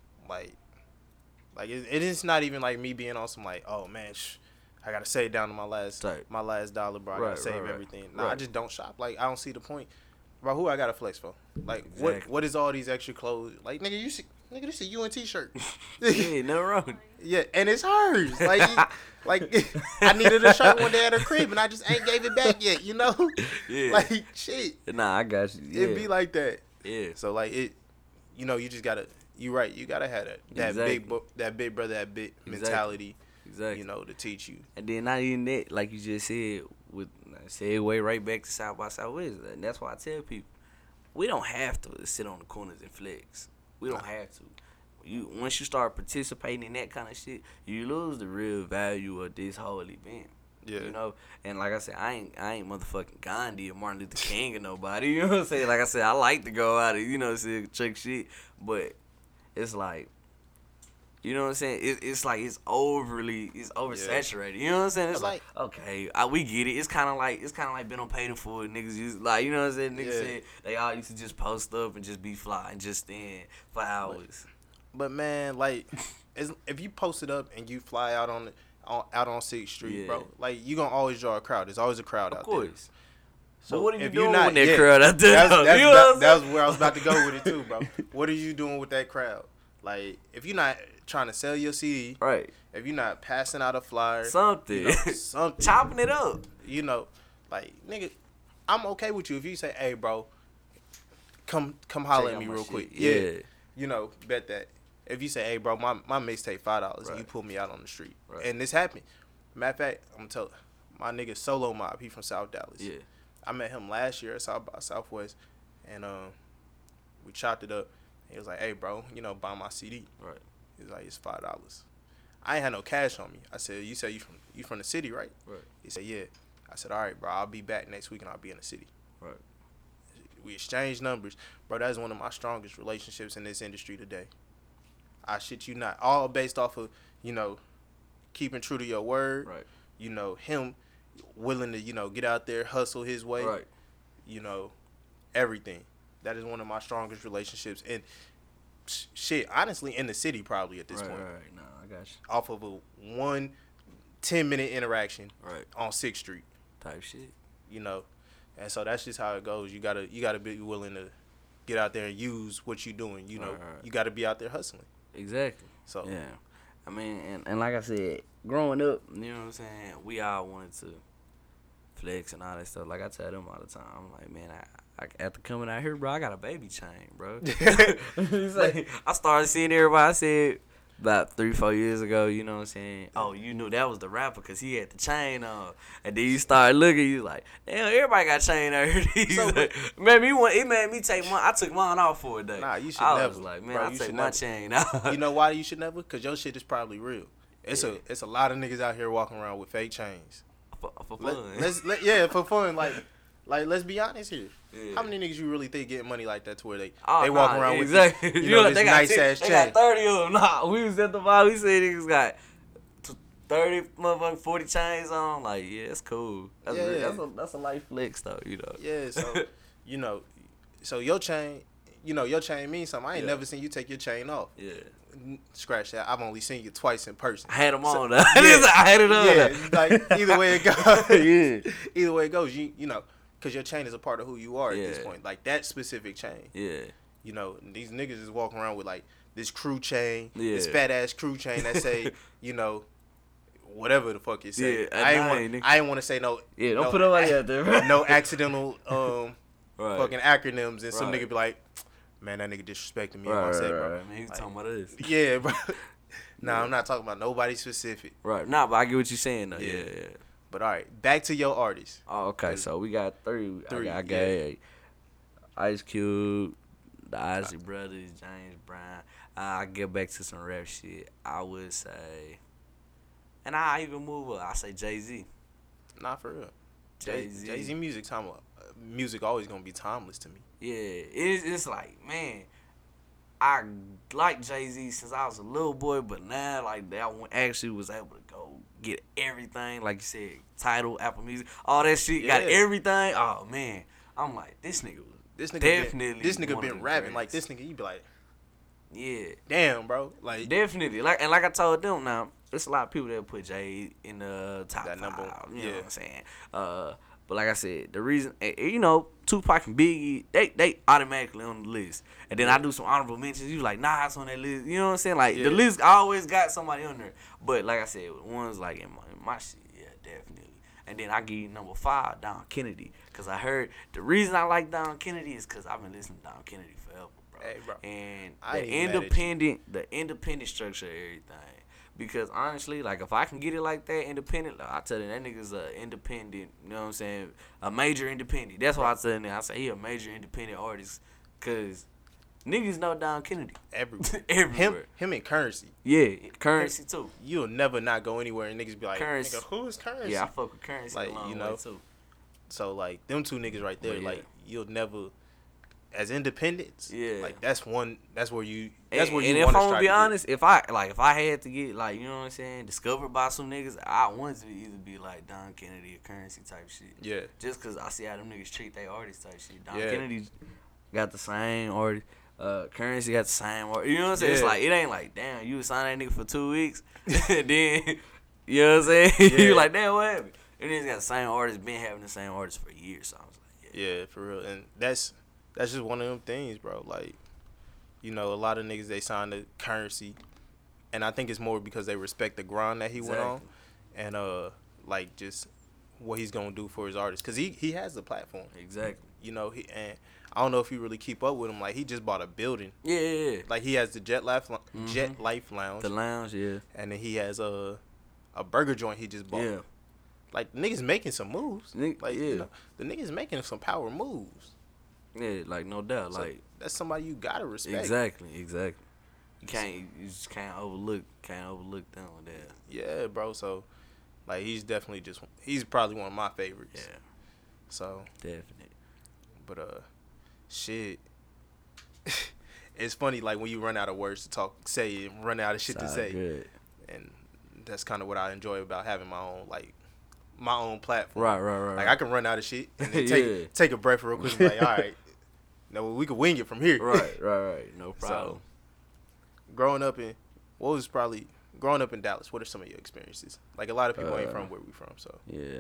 Like it is not even like me being on some like, oh man, I gotta save down to my last dollar, bro. I gotta save everything. Nah, I just don't shop. Like, I don't see the point, bro. Who I gotta flex for? Like, Exactly. what is all these extra clothes? Like, nigga, this is a UN t-shirt. Yeah, no wrong. Yeah, and it's hers. Like I needed a shirt one day at her crib, and I just ain't gave it back yet. Yeah. Like shit. Nah, I got you. Yeah. It be like that. Yeah. So like it, you just gotta. You right. You gotta have that Exactly. big brother, that big mentality. Exactly. To teach you. And then not even that, like you just said, with segue right back to South by Southwest. And that's why I tell people, we don't have to sit on the corners and flex. We don't have to. Once you start participating in that kind of shit, you lose the real value of this whole event. Yeah. And like I said, I ain't motherfucking Gandhi or Martin Luther King or nobody. You know what I'm saying? Like I said, I like to go out and see check shit, but it's like, you know what I'm saying? It's like it's oversaturated. You know what I'm saying? It's like okay, we get it. It's kind of like been on paid in full. Niggas used like, you know what I'm saying? Niggas said they all used to just post up and just be fly and just stand for hours. But man, like, if you post it up and you fly out on 6th Street, bro, like, you gonna always draw a crowd. There's always a crowd out there. Of course. So what are you doing with that crowd out there? That's where I was about to go with it too, bro. What are you doing with that crowd? Like, if you're not trying to sell your CD, right? If you're not passing out a flyer, something, chopping it up, like, nigga, I'm okay with you if you say, hey, bro, come holler at me real quick. Yeah. Bet that. If you say, hey, bro, my mixtape $5, and you pull me out on the street, and this happened. Matter of fact, I'm gonna tell my nigga Solo Mob, he from South Dallas. Yeah. I met him last year at South by Southwest, and we chopped it up. He was like, hey, bro, buy my CD. Right. He was like, it's $5. I ain't had no cash on me. I said, you say you from the city, right? Right. He said, yeah. I said, all right, bro, I'll be back next week and I'll be in the city. Right. We exchanged numbers. Bro, that's one of my strongest relationships in this industry today. I shit you not. All based off of, keeping true to your word. Right. Him willing to, get out there, hustle his way. Right. Everything. That is one of my strongest relationships. And shit, honestly, in the city probably at this point. Right. No, I got you. Off of a 10-minute interaction on 6th Street. Type shit. And so that's just how it goes. You gotta be willing to get out there and use what you're doing. You gotta be out there hustling. Exactly. So yeah. I mean, and like I said, growing up, you know what I'm saying, we all wanted to flex and all that stuff. Like I tell them all the time, I'm like, man, I after coming out here, bro, I got a baby chain, bro. It's like, I started seeing everybody. I said about 3-4 years ago, you know what I'm saying? Oh, you knew that was the rapper because he had the chain on. And then you start looking, you like, damn, everybody got chain out here. So, Like, it made me take mine. I took mine off for a day. Nah, you should I never. was like, man, Bro, I you take should my never. chain out. You know why you should never? Because your shit is probably real. It's a lot of niggas out here walking around with fake chains. for fun. Yeah, for fun. Like let's be honest here. Yeah. How many niggas you really think getting money like that to where they Oh, walk nah, around exactly. with this they nice ass they chain? got 30 of them. Nah, we was at the bar. We said niggas got 30 motherfucking 40 chains on. Like, yeah, that's cool. That's Yeah. that's a life flex though, you know. Yeah, so you know, so your chain, your chain means something. I ain't Yeah. never seen you take your chain off. Yeah. Scratch that. I've only seen you twice in person. I had them So, on though. yeah. I had it on. Yeah, like either way it goes. Yeah. Either way it goes, you know, because your chain is a part of who you are at this Yeah. point. Like that specific chain. Yeah. You know, these niggas is walking around with like this crew chain, Yeah. this fat ass crew chain that say, whatever the fuck it say. Yeah, I ain't want to say no. Yeah, don't no, put nobody out there, bro. No accidental Right. fucking acronyms, and some Right. nigga be like, man, that nigga disrespecting me in Right, my set, right, bro. right. Man, he was Like, talking about this. Yeah, bro. Nah, I'm not talking about nobody specific. Right. Nah, but I get what you're saying though. Yeah. Yeah. But all right, back to your artist. Oh, okay. So we got three. Three, I got Ice Cube, the Isley Brothers, James Brown. I get back to some rap shit. I would say, and I even move up. I say Jay-Z. Not for real. Jay-Z. Jay-Z music always gonna be timeless to me. Yeah, it's like, man, I like Jay-Z since I was a little boy, but now like that one actually was able to go get everything, like you said, Tidal, Apple Music, all that shit, got Yeah. everything. Oh man, I'm like, this nigga was This nigga definitely this nigga one of been the rapping like greatest. this nigga. You be like, Yeah, damn, bro. Like definitely. Like I told them now, there's a lot of people that put Jay in the top That 5. number, You know yeah. what I'm saying? But like I said, the reason, Tupac and Biggie, they automatically on the list. And then I do some honorable mentions. You like, nah, it's on that list. You know what I'm saying? Like Yeah. the list always got somebody on there. But like I said, ones like in my shit, yeah, definitely. And then I give you number 5, Don Kennedy, cause I heard the reason I like Don Kennedy is cause I've been listening to Don Kennedy forever, bro. Hey, bro. And I the ain't mad at you. independent structure of everything. Because honestly, like if I can get it like that, independent, like, I tell you that nigga's a independent. You know what I'm saying? A major independent. That's why I tell him. I say he a major independent artist, cause niggas know Don Kennedy everywhere. everywhere. Him and Currency. Yeah, Currency too. You'll never not go anywhere and niggas be like, Currency. nigga, who is Currency? Yeah, I fuck with Currency Like, a long you know, way too. So like them two niggas right there, But, yeah. like you'll never, as independents. Yeah. Like that's where you. That's where And you if want I'm to gonna start be to honest, if I had to get like, you know what I'm saying, discovered by some niggas, I wanted to either be like Don Kennedy or Currency type shit. Yeah. Just cause I see how them niggas treat their artists type shit. Don Yeah. Kennedy got the same artist. Currency got the same artist. You know what I'm saying? It's Yeah. like, it ain't like, damn, you signed that nigga for 2 weeks, and then, you know what I'm saying? Yeah. You like, damn, what happened? And then he's got the same artist, been having the same artist for years. So I was like, yeah. Yeah, for real. And that's just one of them things, bro. Like, a lot of niggas they sign the Currency, and I think it's more because they respect the grind that he went on, and like just what he's gonna do for his artists, cause he has the platform. Exactly. And I don't know if you really keep up with him. Like he just bought a building. Yeah, yeah, yeah. Like he has the Jet Life Lounge, The lounge, yeah. and then he has a burger joint he just bought. Yeah. Like niggas making some moves. Like yeah. the niggas making some power moves. Yeah, like no doubt. So Like that's somebody you gotta respect. exactly. You just can't overlook them with that. Yeah, bro. So like he's probably one of my favorites. Yeah, So, definitely. but shit. It's funny like when you run out of words to say and run out of shit to Sound say. good. And that's kind of what I enjoy about having my own platform. Right. Like I can run out of shit and then Yeah. take a breath real quick and be like, all right, no, we can wing it from here. Right. No problem. So, growing up in Dallas, what are some of your experiences? Like a lot of people ain't from where we from, so Yeah.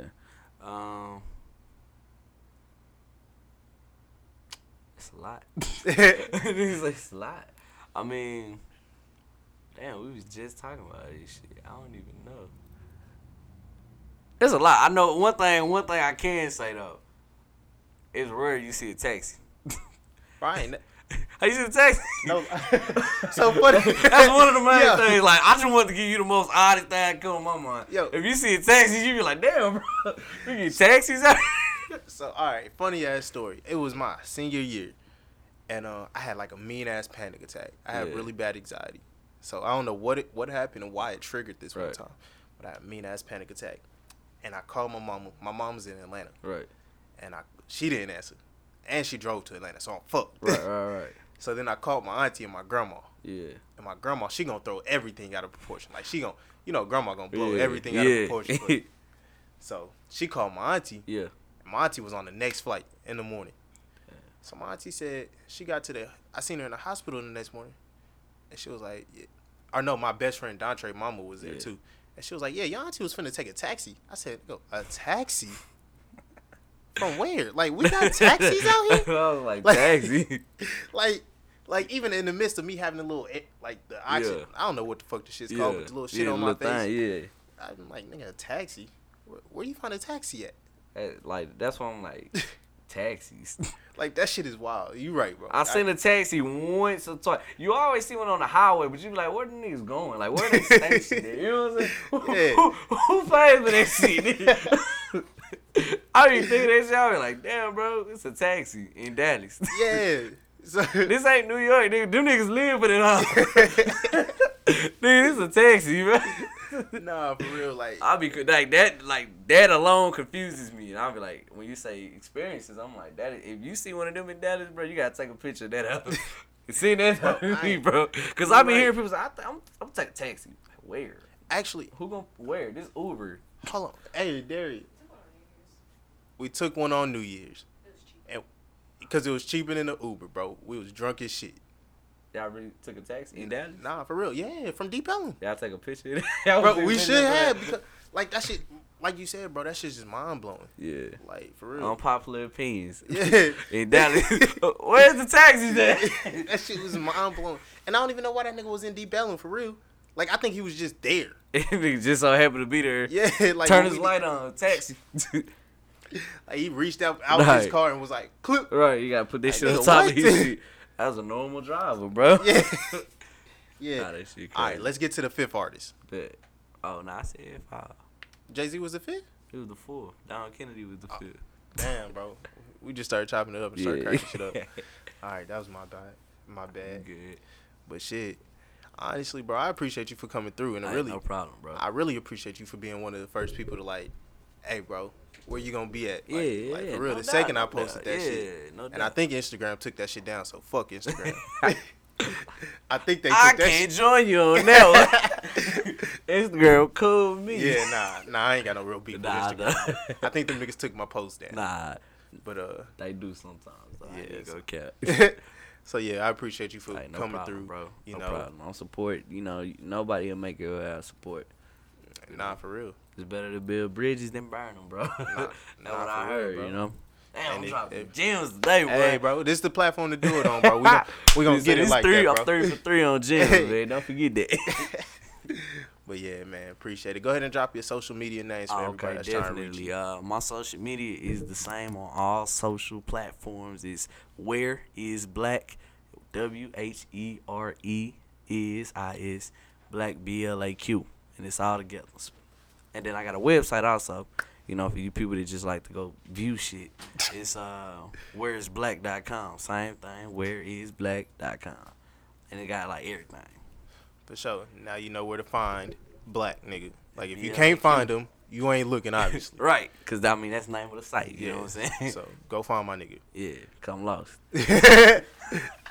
It's a lot. It's a lot. I mean, damn, we was just talking about this shit. I don't even know. There's a lot. I know one thing I can say though. It's rare you see a taxi. Right. How you see the taxi? No. So funny. That's one of the main Yeah. things. Like, I just want to give you the most oddest thing that come in my mind. Yo. If you see a taxi, you be like, damn, bro. We get taxis out here. So all right, funny ass story. It was my senior year, and I had like a mean ass panic attack. I had Yeah. really bad anxiety. So I don't know what happened and why it triggered this one Right. time, but I had a mean ass panic attack, and I called my mama. My mom's in Atlanta, Right. and she didn't answer, and she drove to Atlanta, so I'm fucked. Right. So then I called my auntie and my grandma. Yeah. And my grandma, she gonna throw everything out of proportion. Like she gonna, grandma gonna blow Yeah. everything out of proportion. For you. So she called my auntie. Yeah. And my auntie was on the next flight in the morning. So my auntie said she got to I seen her in the hospital the next morning. And she was like, yeah. Or no, my best friend Dontre mama was there too. And she was like, yeah, your auntie was finna take a taxi. I said, go, a taxi? From where? Like, we got taxis out here? I was like, Like- taxi. Like even in the midst of me having a little, like the oxygen, Yeah. I don't know what the fuck the shit's called, but the little shit on my little face. thing, I'm like, nigga, a taxi? Where you find a taxi at? Like, that's why I'm like, taxis. Like, that shit is wild. You right, bro. I seen a taxi once or twice. You always see one on the highway, but you be like, where the niggas going? Like, where they stationed at? You know what I'm saying? Yeah. Who paid for that shit, nigga? I be thinking that shit. I be like, damn, bro, it's a taxi in Dallas. Yeah. So, This ain't New York, nigga. Them niggas live for that. Nigga, this a taxi, bro. nah, for real. Like, I'll be like that alone confuses me, and I'll be like, when you say experiences, I'm like, that. If you see one of them in Dallas, bro, you gotta take a picture of that out. You see that with me, bro? Cause I be hearing people say, I'm taking a taxi. Where? actually, Who gon' where? This Uber. hold on. Hey, Derry. We took one on New Year's. And because it was cheaper than the Uber, bro. We was drunk as shit. Y'all really took a taxi in Dallas? Nah, for real. Yeah, from Deep Ellum. Y'all take a picture of that? Bro, we should have. Because, like, that shit, like you said, bro, that shit's just mind blowing. Yeah. Like, for real. Unpopular opinions. Yeah. In Dallas. Where's the taxis at? That shit was mind blowing. And I don't even know why that nigga was in Deep Ellum, for real. Like, I think he was just there. Nigga just so happy to be there. Yeah, like Turn when his we- light on. Taxi. Like he reached out of his Right. car and was like, clip. Right, you gotta put this Like, shit on nigga, top what? of his shit. That was a normal driver, bro. Yeah. Yeah. Nah, that shit crazy. All right, let's get to the fifth artist. Bet. Oh, nah, I said five. Jay-Z was the fifth? He was the fourth. Don Kennedy was the fifth. Damn, bro. We just started chopping it up and started Yeah. cracking shit up. All right, that was my bad. My bad. Good. But shit, honestly, bro, I appreciate you for coming through. And I really, No problem, bro. I really appreciate you for being one of the first people to like, hey, bro, where you gonna be at? Like, Yeah, like yeah, for real. no The second doubt, I posted no that doubt. shit. Yeah, no And I doubt. think Instagram took that shit down, so fuck Instagram. I think they took I that can't shit. join you on that one. Instagram cool with me. Yeah, nah, I ain't got no real beef Nah, with Instagram. I think them niggas took my post down. Nah, But they do sometimes. So I Yeah, ain't so- gonna cap. so yeah, I appreciate you for Like, no coming problem, through, bro. You No know, problem. On support, you know, nobody will make it without support. nah, for real. It's better to build bridges than burn them, bro. That's nah, what for I real, heard, bro. you know. Damn, And I'm it- dropping it- gems today, bro. Hey, bro, this is the platform to do it on, bro. We gonna get it It's like three, that, bro. I'm 3 for 3 on gems, man. Don't forget that. But yeah, man, appreciate it. Go ahead and drop your social media names for everybody Okay, that's trying to reach definitely. you. My social media is the same on all social platforms. It's Where Is Black, WHERE is Black BLAQ, and it's all together. And then I got a website also. You know, for you people that just like to go view shit, it's whereisblack.com. Same thing, whereisblack.com, and it got like everything. For sure. Now you know where to find Black, nigga. Like if you Yeah, can't find them, you ain't looking, obviously. Right, because I mean, that's the name of the site. You know what I'm saying? So go find my nigga. Yeah, come lost.